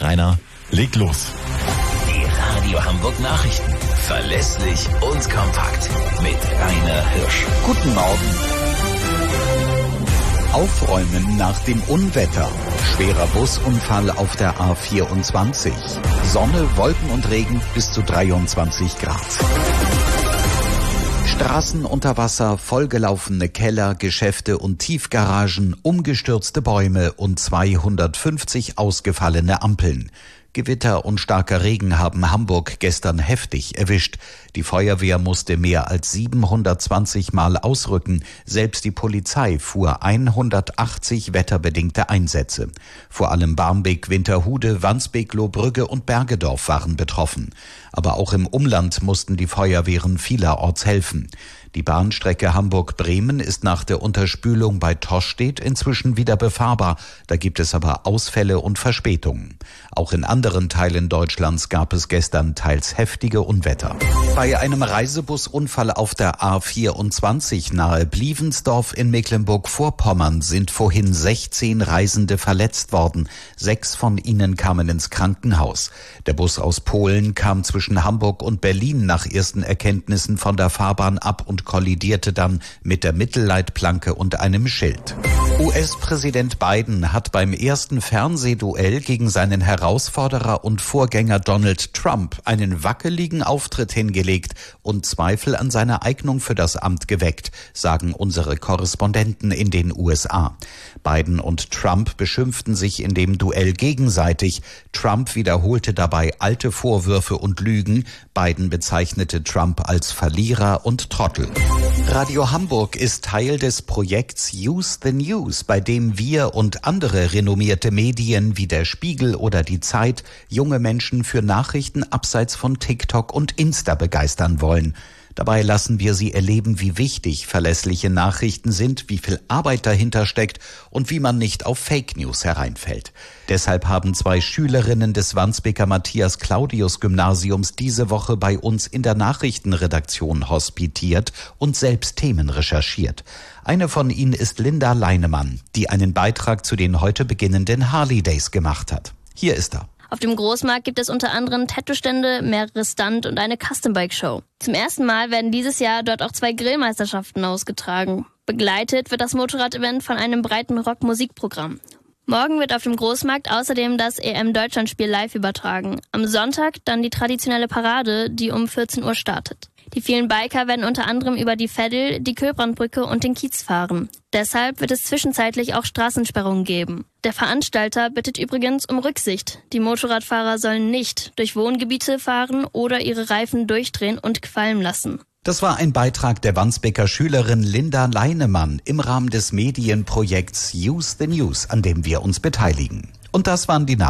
Rainer, leg los. Die Radio Hamburg Nachrichten. Verlässlich und kompakt. Mit Rainer Hirsch. Guten Morgen. Aufräumen nach dem Unwetter. Schwerer Busunfall auf der A24. Sonne, Wolken und Regen bis zu 23 Grad. Straßen unter Wasser, vollgelaufene Keller, Geschäfte und Tiefgaragen, umgestürzte Bäume und 250 ausgefallene Ampeln. Gewitter und starker Regen haben Hamburg gestern heftig erwischt. Die Feuerwehr musste mehr als 720 Mal ausrücken. Selbst die Polizei fuhr 180 wetterbedingte Einsätze. Vor allem Barmbek, Winterhude, Wandsbek, Lohbrügge und Bergedorf waren betroffen. Aber auch im Umland mussten die Feuerwehren vielerorts helfen. Die Bahnstrecke Hamburg-Bremen ist nach der Unterspülung bei Toschstedt inzwischen wieder befahrbar. Da gibt es aber Ausfälle und Verspätungen. Auch in anderen Teilen Deutschlands gab es gestern teils heftige Unwetter. Bei einem Reisebusunfall auf der A24 nahe Blievensdorf in Mecklenburg-Vorpommern sind vorhin 16 Reisende verletzt worden. 6 von ihnen kamen ins Krankenhaus. Der Bus aus Polen kam zwischen Hamburg und Berlin nach ersten Erkenntnissen von der Fahrbahn ab und kollidierte dann mit der Mittelleitplanke und einem Schild. US-Präsident Biden hat beim ersten Fernsehduell gegen seinen Herausforderer und Vorgänger Donald Trump einen wackeligen Auftritt hingelegt und Zweifel an seiner Eignung für das Amt geweckt, sagen unsere Korrespondenten in den USA. Biden und Trump beschimpften sich in dem Duell gegenseitig. Trump wiederholte dabei alte Vorwürfe und Lügen. Biden bezeichnete Trump als Verlierer und Trottel. Radio Hamburg ist Teil des Projekts Use the News, bei dem wir und andere renommierte Medien wie der Spiegel oder die Zeit junge Menschen für Nachrichten abseits von TikTok und Insta begeistern wollen. Dabei lassen wir sie erleben, wie wichtig verlässliche Nachrichten sind, wie viel Arbeit dahinter steckt und wie man nicht auf Fake News hereinfällt. Deshalb haben 2 Schülerinnen des Wandsbeker Matthias-Claudius-Gymnasiums diese Woche bei uns in der Nachrichtenredaktion hospitiert und selbst Themen recherchiert. Eine von ihnen ist Linda Leinemann, die einen Beitrag zu den heute beginnenden Harley Days gemacht hat. Hier ist er. Auf dem Großmarkt gibt es unter anderem Tattoo-Stände, mehrere Stunt- und eine Custom-Bike-Show. Zum ersten Mal werden dieses Jahr dort auch 2 Grillmeisterschaften ausgetragen. Begleitet wird das Motorrad-Event von einem breiten Rock-Musikprogramm. Morgen wird auf dem Großmarkt außerdem das EM-Deutschlandspiel live übertragen. Am Sonntag dann die traditionelle Parade, die um 14 Uhr startet. Die vielen Biker werden unter anderem über die Veddel, die Köbrandbrücke und den Kiez fahren. Deshalb wird es zwischenzeitlich auch Straßensperrungen geben. Der Veranstalter bittet übrigens um Rücksicht. Die Motorradfahrer sollen nicht durch Wohngebiete fahren oder ihre Reifen durchdrehen und qualmen lassen. Das war ein Beitrag der Wandsbeker Schülerin Linda Leinemann im Rahmen des Medienprojekts Use the News, an dem wir uns beteiligen. Und das waren die